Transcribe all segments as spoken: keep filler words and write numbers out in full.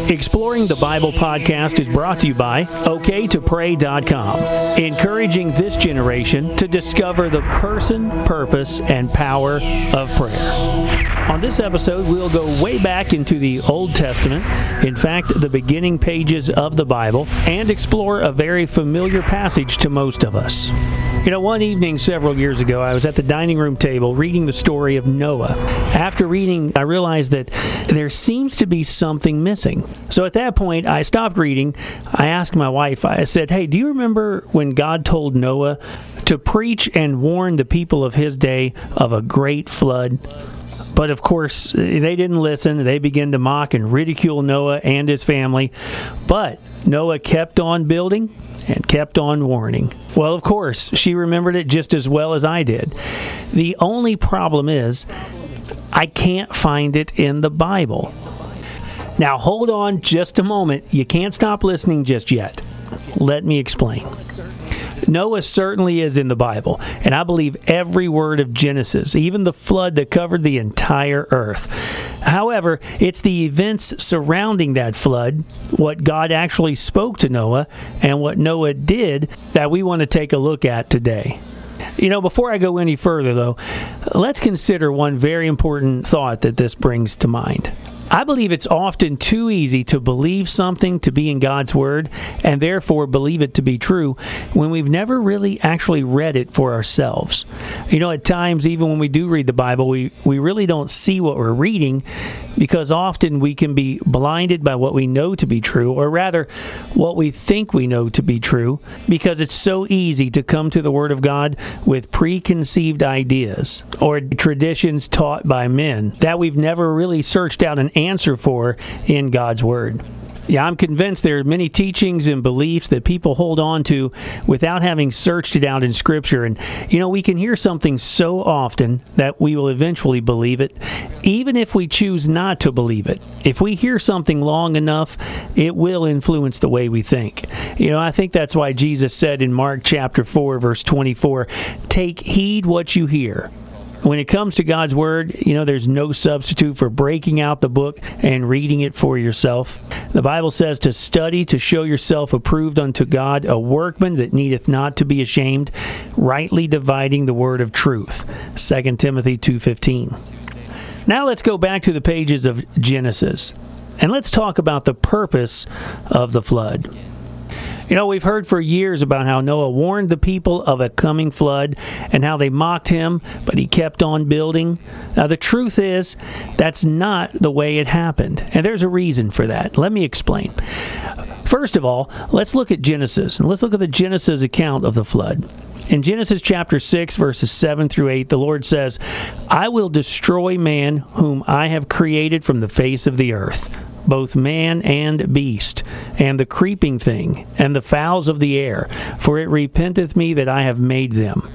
Exploring the Bible podcast is brought to you by O K to pray dot com, encouraging this generation to discover the person, purpose, and power of prayer. On this episode, we'll go way back into the Old Testament, in fact, the beginning pages of the Bible, and explore a very familiar passage to most of us. You know, one evening several years ago, I was at the dining room table reading the story of Noah. After reading, I realized that there seems to be something missing. So at that point, I stopped reading. I asked my wife, I said, hey, do you remember when God told Noah to preach and warn the people of his day of a great flood? But of course, they didn't listen. They began to mock and ridicule Noah and his family. But Noah kept on building and kept on warning. Well, of course, she remembered it just as well as I did. The only problem is, I can't find it in the Bible. Now, hold on just a moment. You can't stop listening just yet. Let me explain. Noah certainly is in the Bible, and I believe every word of Genesis, even the flood that covered the entire earth. However, it's the events surrounding that flood, what God actually spoke to Noah, and what Noah did that we want to take a look at today. You know, before I go any further, though, let's consider one very important thought that this brings to mind. I believe it's often too easy to believe something to be in God's Word and therefore believe it to be true when we've never really actually read it for ourselves. You know, at times, even when we do read the Bible, we, we really don't see what we're reading because often we can be blinded by what we know to be true, or rather, what we think we know to be true, because it's so easy to come to the Word of God with preconceived ideas or traditions taught by men that we've never really searched out an answer for in God's Word. Yeah, I'm convinced there are many teachings and beliefs that people hold on to without having searched it out in Scripture. And, you know, we can hear something so often that we will eventually believe it, even if we choose not to believe it. If we hear something long enough, it will influence the way we think. You know, I think that's why Jesus said in Mark chapter four, verse twenty-four, take heed what you hear. When it comes to God's Word, you know, there's no substitute for breaking out the book and reading it for yourself. The Bible says to study to show yourself approved unto God, a workman that needeth not to be ashamed, rightly dividing the word of truth. Second Timothy two fifteen. Now let's go back to the pages of Genesis, and let's talk about the purpose of the flood. You know, we've heard for years about how Noah warned the people of a coming flood and how they mocked him, but he kept on building. Now, the truth is, that's not the way it happened, and there's a reason for that. Let me explain. First of all, let's look at Genesis, and let's look at the Genesis account of the flood. In Genesis chapter six, verses seven through eight, the Lord says, I will destroy man whom I have created from the face of the earth, both man and beast, and the creeping thing, and the fowls of the air, for it repenteth me that I have made them.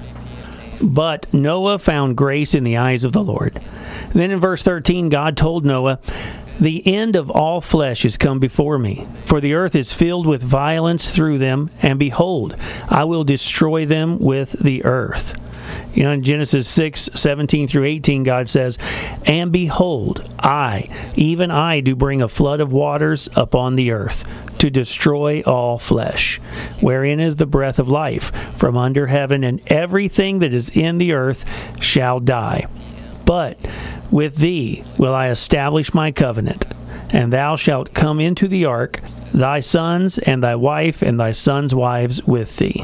But Noah found grace in the eyes of the Lord. Then in verse thirteen, God told Noah, the end of all flesh is come before me, for the earth is filled with violence through them, and behold, I will destroy them with the earth. You know, in Genesis six, seventeen through eighteen, God says, and behold, I, even I, do bring a flood of waters upon the earth, to destroy all flesh, wherein is the breath of life from under heaven, and everything that is in the earth shall die. But with thee will I establish my covenant, and thou shalt come into the ark, thy sons and thy wife and thy sons' wives with thee.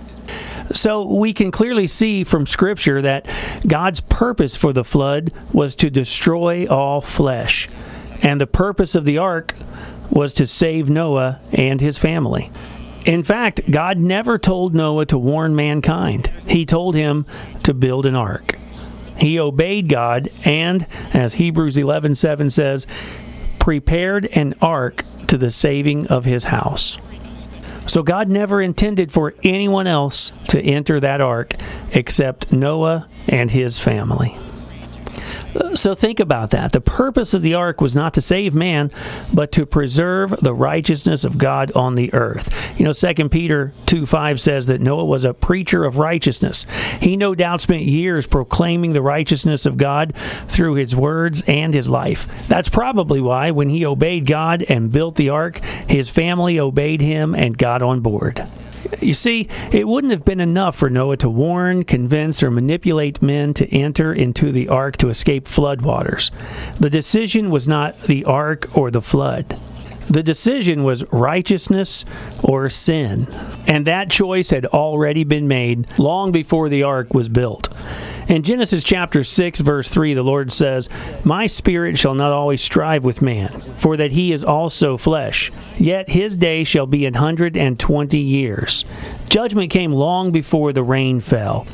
So we can clearly see from Scripture that God's purpose for the flood was to destroy all flesh, and the purpose of the ark was to save Noah and his family. In fact, God never told Noah to warn mankind. He told him to build an ark. He obeyed God and, as Hebrews eleven seven says, prepared an ark to the saving of his house. So God never intended for anyone else to enter that ark except Noah and his family. So think about that. The purpose of the ark was not to save man, but to preserve the righteousness of God on the earth. You know, Second Peter two five says that Noah was a preacher of righteousness. He no doubt spent years proclaiming the righteousness of God through his words and his life. That's probably why when he obeyed God and built the ark, his family obeyed him and got on board. You see, it wouldn't have been enough for Noah to warn, convince, or manipulate men to enter into the ark to escape floodwaters. The decision was not the ark or the flood. The decision was righteousness or sin. And that choice had already been made long before the ark was built. In Genesis chapter six, verse three, the Lord says, "My spirit shall not always strive with man, for that he is also flesh. Yet his day shall be an hundred and twenty years." Judgment came long before the rain fell.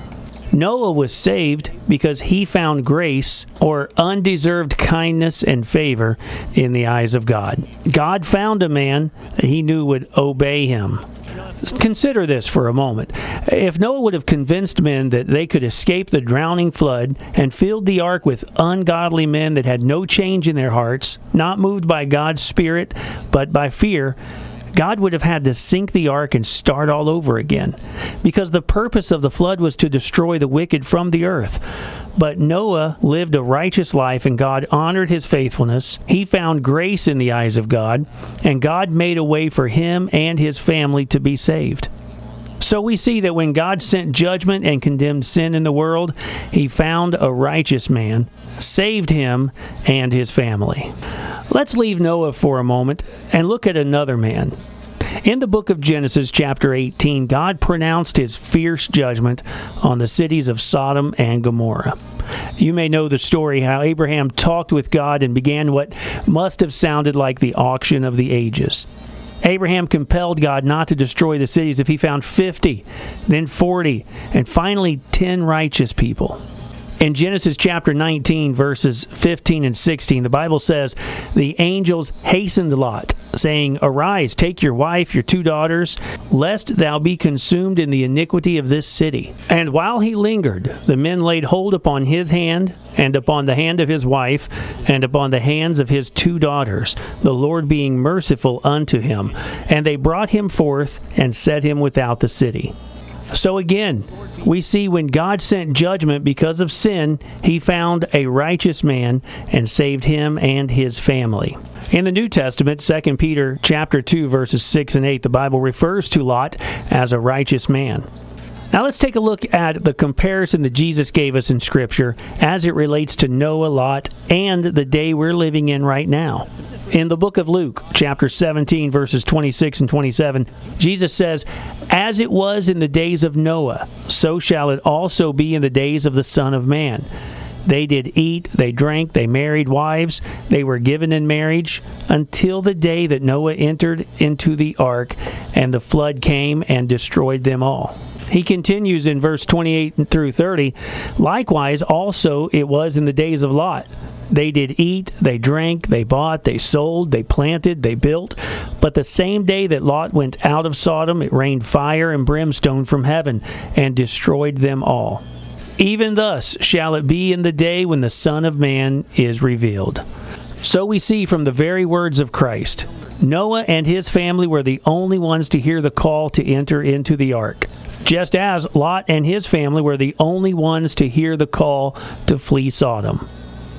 Noah was saved because he found grace or undeserved kindness and favor in the eyes of God. God found a man that he knew would obey him. Consider this for a moment. If Noah would have convinced men that they could escape the drowning flood and filled the ark with ungodly men that had no change in their hearts, not moved by God's Spirit, but by fear, God would have had to sink the ark and start all over again, because the purpose of the flood was to destroy the wicked from the earth. But Noah lived a righteous life, and God honored his faithfulness. He found grace in the eyes of God, and God made a way for him and his family to be saved. So we see that when God sent judgment and condemned sin in the world, he found a righteous man, saved him and his family. Let's leave Noah for a moment and look at another man. In the book of Genesis, chapter eighteen, God pronounced his fierce judgment on the cities of Sodom and Gomorrah. You may know the story how Abraham talked with God and began what must have sounded like the auction of the ages. Abraham compelled God not to destroy the cities if he found fifty, then forty, and finally ten righteous people. In Genesis chapter nineteen, verses fifteen and sixteen, the Bible says, "The angels hastened Lot, saying, 'Arise, take your wife, your two daughters, lest thou be consumed in the iniquity of this city.' And while he lingered, the men laid hold upon his hand, and upon the hand of his wife, and upon the hands of his two daughters, the Lord being merciful unto him. And they brought him forth, and set him without the city." So again, we see when God sent judgment because of sin, he found a righteous man and saved him and his family. In the New Testament, Second Peter chapter two, verses six and eight, the Bible refers to Lot as a righteous man. Now let's take a look at the comparison that Jesus gave us in Scripture as it relates to Noah, Lot, and the day we're living in right now. In the book of Luke, chapter seventeen, verses twenty-six and twenty-seven, Jesus says, "As it was in the days of Noah, so shall it also be in the days of the Son of Man. They did eat, they drank, they married wives, they were given in marriage, until the day that Noah entered into the ark, and the flood came and destroyed them all." He continues in verse twenty-eight through thirty, "Likewise also it was in the days of Lot. They did eat, they drank, they bought, they sold, they planted, they built. But the same day that Lot went out of Sodom, it rained fire and brimstone from heaven, and destroyed them all. Even thus shall it be in the day when the Son of Man is revealed." So we see from the very words of Christ, Noah and his family were the only ones to hear the call to enter into the ark, just as Lot and his family were the only ones to hear the call to flee Sodom.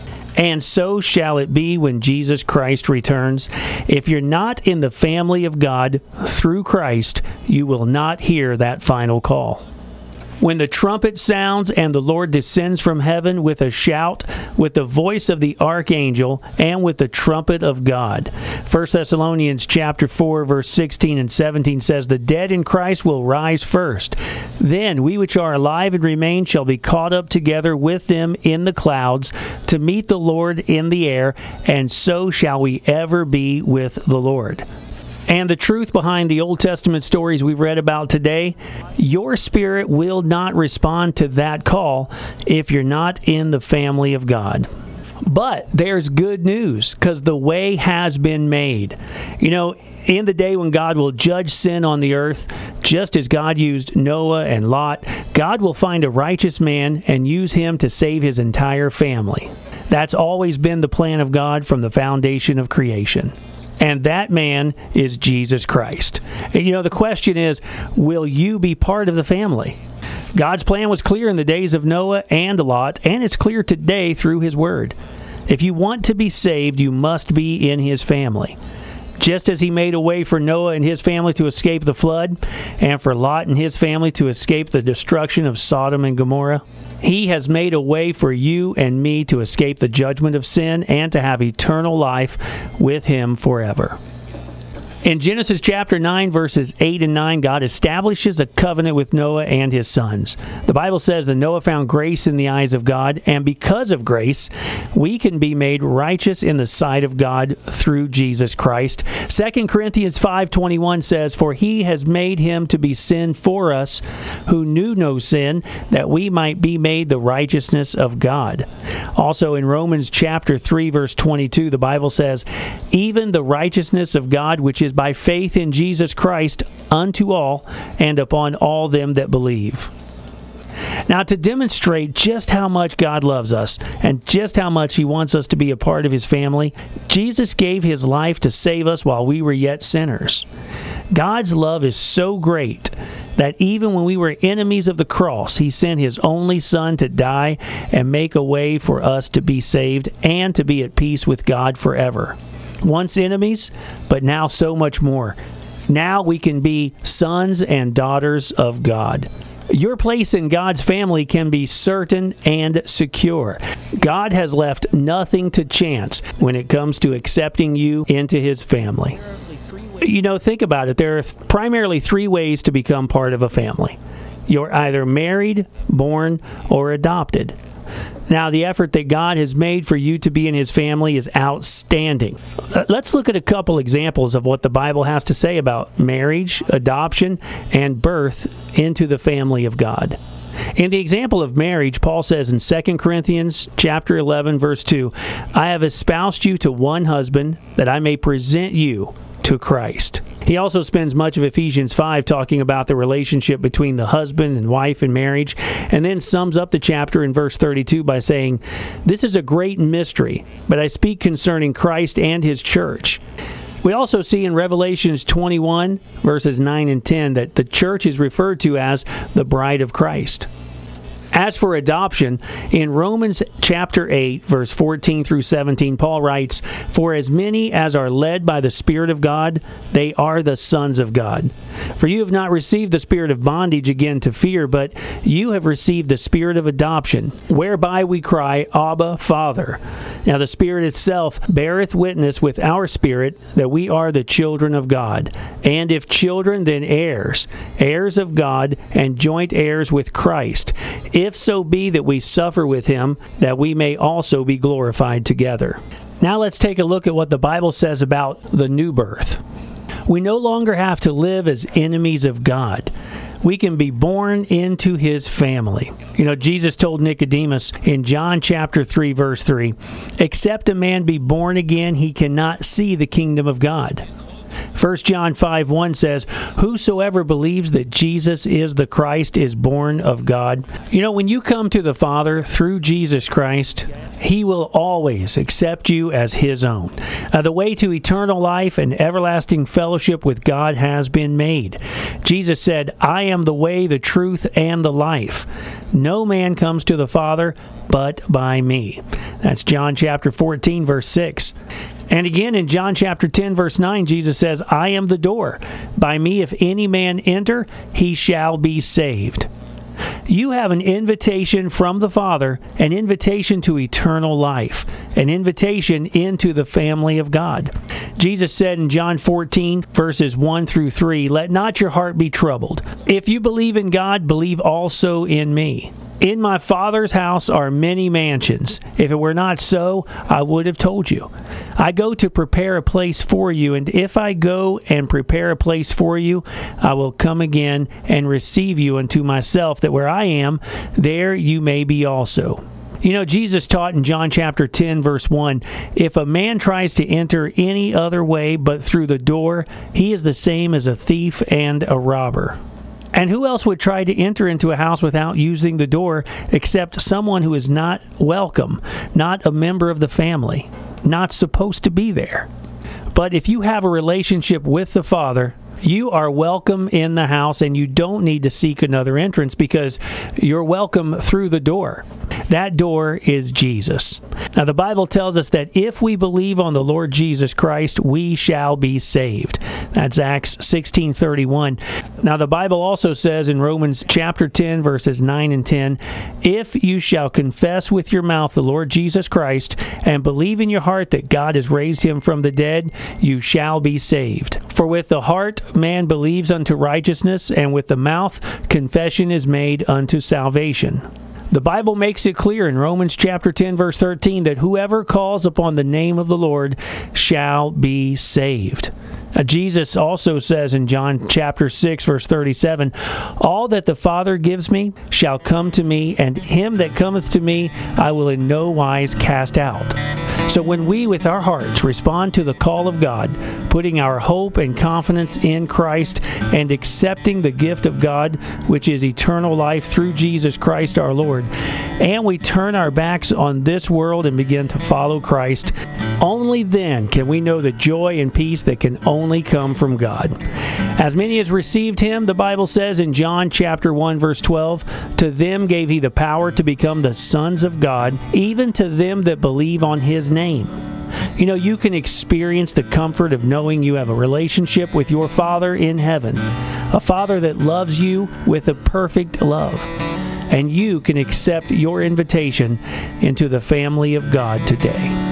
And so shall it be when Jesus Christ returns. If you're not in the family of God through Christ, you will not hear that final call. When the trumpet sounds and the Lord descends from heaven with a shout, with the voice of the archangel, and with the trumpet of God. First Thessalonians chapter four, verse sixteen and seventeen says, "The dead in Christ will rise first. Then we which are alive and remain shall be caught up together with them in the clouds to meet the Lord in the air, and so shall we ever be with the Lord." And the truth behind the Old Testament stories we've read about today, your spirit will not respond to that call if you're not in the family of God. But there's good news, because the way has been made. You know, in the day when God will judge sin on the earth, just as God used Noah and Lot, God will find a righteous man and use him to save his entire family. That's always been the plan of God from the foundation of creation. And that man is Jesus Christ. You know, the question is, will you be part of the family? God's plan was clear in the days of Noah and Lot, and it's clear today through His Word. If you want to be saved, you must be in His family. Just as He made a way for Noah and his family to escape the flood, and for Lot and his family to escape the destruction of Sodom and Gomorrah, He has made a way for you and me to escape the judgment of sin and to have eternal life with Him forever. In Genesis chapter nine, verses eight and nine, God establishes a covenant with Noah and his sons. The Bible says that Noah found grace in the eyes of God, and because of grace, we can be made righteous in the sight of God through Jesus Christ. Second Corinthians five twenty-one says, "For He has made Him to be sin for us, who knew no sin, that we might be made the righteousness of God." Also in Romans chapter three, verse twenty-two, the Bible says, "Even the righteousness of God, which is by faith in Jesus Christ, unto all, and upon all them that believe." Now, to demonstrate just how much God loves us and just how much He wants us to be a part of His family, Jesus gave His life to save us while we were yet sinners. God's love is so great that even when we were enemies of the cross, He sent His only Son to die and make a way for us to be saved and to be at peace with God forever. Once enemies, but now so much more. Now we can be sons and daughters of God. Your place in God's family can be certain and secure. God has left nothing to chance when it comes to accepting you into His family. You know, think about it. There are primarily three ways to become part of a family. You're either married, born, or adopted. Now, the effort that God has made for you to be in His family is outstanding. Let's look at a couple examples of what the Bible has to say about marriage, adoption, and birth into the family of God. In the example of marriage, Paul says in Second Corinthians chapter eleven, verse two, "I have espoused you to one husband, that I may present you to Christ." He also spends much of Ephesians five talking about the relationship between the husband and wife in marriage, and then sums up the chapter in verse thirty-two by saying, "This is a great mystery, but I speak concerning Christ and His church." We also see in Revelations twenty-one, verses nine and ten, that the church is referred to as the bride of Christ. As for adoption, in Romans chapter eight, verse fourteen through seventeen, Paul writes, "For as many as are led by the Spirit of God, they are the sons of God. For you have not received the spirit of bondage again to fear, but you have received the spirit of adoption, whereby we cry, Abba, Father. Now the Spirit itself beareth witness with our spirit that we are the children of God. And if children, then heirs, heirs of God, and joint heirs with Christ, if so be that we suffer with Him, that we may also be glorified together." Now let's take a look at what the Bible says about the new birth. We no longer have to live as enemies of God. We can be born into His family. You know, Jesus told Nicodemus in John chapter three, verse three, "Except a man be born again, he cannot see the kingdom of God." First John five one says, "Whosoever believes that Jesus is the Christ is born of God." You know, when you come to the Father through Jesus Christ, He will always accept you as His own. Uh, the way to eternal life and everlasting fellowship with God has been made. Jesus said, "I am the way, the truth, and the life. No man comes to the Father but by me." That's John chapter fourteen, verse six. And again in John chapter ten, verse nine, Jesus says, "I am the door. By me if any man enter, he shall be saved." You have an invitation from the Father, an invitation to eternal life, an invitation into the family of God. Jesus said in John fourteen, verses one through three, "Let not your heart be troubled. If you believe in God, believe also in me. In my Father's house are many mansions. If it were not so, I would have told you. I go to prepare a place for you, and if I go and prepare a place for you, I will come again and receive you unto myself, that where I am, there you may be also." You know, Jesus taught in John chapter ten, verse one, if a man tries to enter any other way but through the door, he is the same as a thief and a robber. And who else would try to enter into a house without using the door except someone who is not welcome, not a member of the family, not supposed to be there? But if you have a relationship with the Father, you are welcome in the house, and you don't need to seek another entrance because you're welcome through the door. That door is Jesus. Now, the Bible tells us that if we believe on the Lord Jesus Christ, we shall be saved. That's Acts sixteen thirty-one. Now, the Bible also says in Romans chapter ten, verses nine and ten, if you shall confess with your mouth the Lord Jesus Christ and believe in your heart that God has raised him from the dead, you shall be saved. For with the heart man believes unto righteousness, and with the mouth confession is made unto salvation. The Bible makes it clear in Romans chapter ten, verse thirteen, that whoever calls upon the name of the Lord shall be saved. Now, Jesus also says in John chapter six, verse thirty-seven, all that the Father gives me shall come to me, and him that cometh to me I will in no wise cast out. So when we, with our hearts, respond to the call of God, putting our hope and confidence in Christ and accepting the gift of God, which is eternal life through Jesus Christ our Lord, and we turn our backs on this world and begin to follow Christ, only then can we know the joy and peace that can only come from God. As many as received him, the Bible says in John chapter one, verse twelve, to them gave he the power to become the sons of God, even to them that believe on his name. You know, you can experience the comfort of knowing you have a relationship with your Father in heaven, a Father that loves you with a perfect love. And you can accept your invitation into the family of God today.